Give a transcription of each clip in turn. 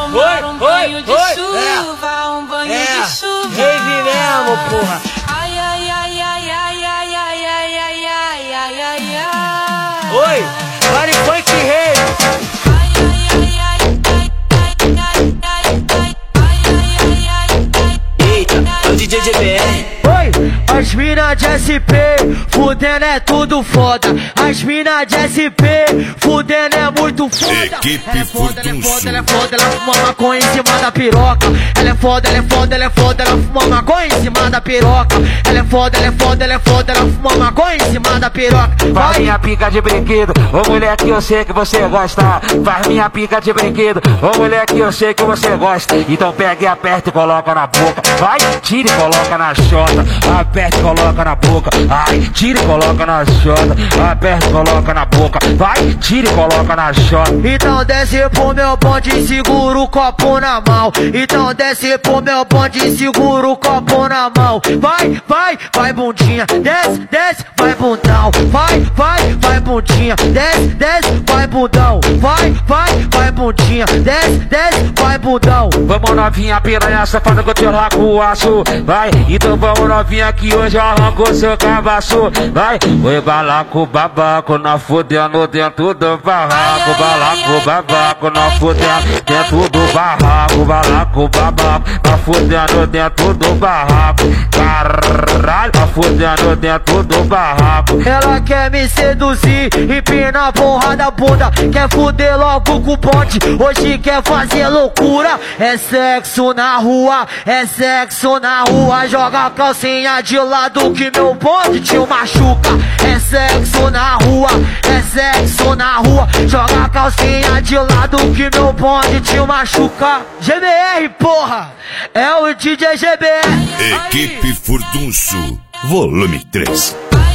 tomar um banho de chuva, um banho de chuva. Rave mesmo, porra. Ai, ai, ai, ai, ai, ai, ai, ai, ai, ai, ai, ai, ai. Oi, Party Funk Rave. Eita, é o DJ GBR. Oi, as mina de SP, fudendo é tudo foda. As mina de SP, fudendo é muito foda. Equipe Furdunço. Ela é foda, ela fuma maconha em cima da piroca. Ela é foda, ela é foda, ela é foda, ela fuma maconha em cima da piroca. Ela é foda, ela é foda, ela é foda, ela fuma maconha em cima da piroca. Faz minha pica de brinquedo, ô mulher que eu sei que você gosta. Faz minha pica de brinquedo, ô mulher que eu sei que você gosta. Então pega e aperta e coloca na boca. Vai, tira e coloca na chota. Aperta e coloca na boca. Ai, tira e coloca na chota. Aperta e coloca na boca. Vai, tira e coloca na chota. Então desce pro meu bonde e segura o copo na mão. Então desce pro meu bonde e segura o copo na mão. Vai, vai, vai bundinha, desce, desce, vai bundão. Vai, vai, vai bundinha, desce, desce, vai bundão. Vai, vai, vai bundinha, desce, desce, vai bundão. Vamos novinha piranha safada que eu te arranco o aço. Vai, então vamos novinha que hoje eu arranco seu cabaço. Vai, oi balaco babaco, nós fudendo dentro do barraco. Balaco babaco, nós fudendo dentro do barraco. Balaco babaco, nós fudendo dentro do barraco. Caralho, nós fudendo dentro do barraco. Ela quer me seduzir, empina a porra da bunda. Quer fuder logo com o bonde, hoje quer fazer loucura. É sexo na rua, é sexo na rua. Joga a calcinha de lado que meu bonde te machuca. É sexo na rua, é sexo na rua. Joga a calcinha de lado que meu bonde te machuca. GBR, porra, é o DJ GBR. Equipe Furdunço, volume 3.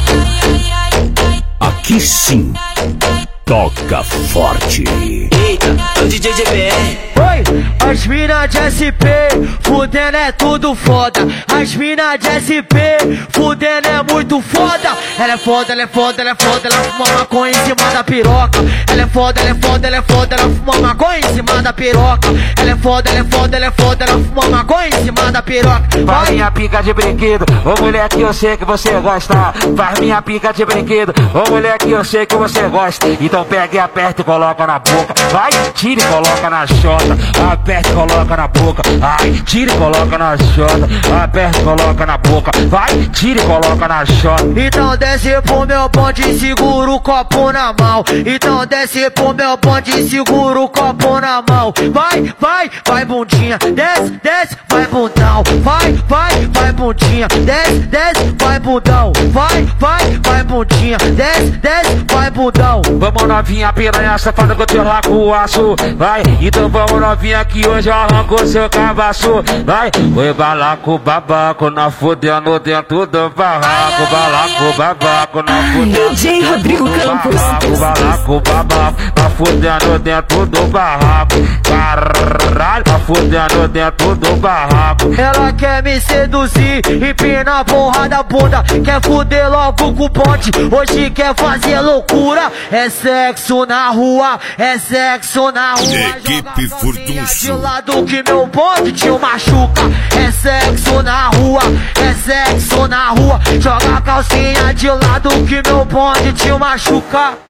Aqui sim, toca forte. Eita, é o DJ GBR. Oi, as mina de SP, fudendo é tudo foda. As mina de SP, fudendo é muito foda. Ela é foda, ela é foda, ela é foda, ela fuma maconha em cima da piroca. Ela é foda, ela é foda, ela é foda, ela fuma maconha em cima da piroca. Ela é foda, ela é foda, ela é foda, ela fuma maconha em cima da piroca. Faz minha pica de brinquedo, ô mulher que eu sei que você gosta. Faz minha pica de brinquedo, ô mulher que eu sei que você gosta. Então pega e aperta e coloca na boca. Vai, tira e coloca na chota. Aperta e coloca na boca. Ai, tira e coloca na chota. Aperta e coloca na boca. Vai, tira e coloca na chota. Então desce pro meu bonde e segura o copo na mão. Então desce pro meu bonde e segura o copo na mão. Vai, vai, vai bundinha, desce, desce, vai bundão. Vai, vai, vai bundinha, desce, desce, vai bundão. Vai, vai, vai bundinha, desce, desce, vai bundão. Vamos novinha piranha safada que eu te arranco o aço. Vai, então vamos novinha que hoje eu arranco seu cabaço. Vai, oi balaco babaco, nós fudendo dentro do barraco. Balaco babaco, nós fudendo DJ Rodrigo Campos. Balaco babaco, nós fudendo dentro do barraco. Caralho, nós fudendo dentro do barraco. Ela quer me seduzir, empina a porra da bunda. Quer fuder logo com o bonde, hoje quer fazer loucura. É sexo na rua, é sexo na rua. Equipe Furdunço. De lado que meu bonde te machuca. É sexo na rua, é sexo na rua. Joga a calcinha de lado que meu bonde te machuca.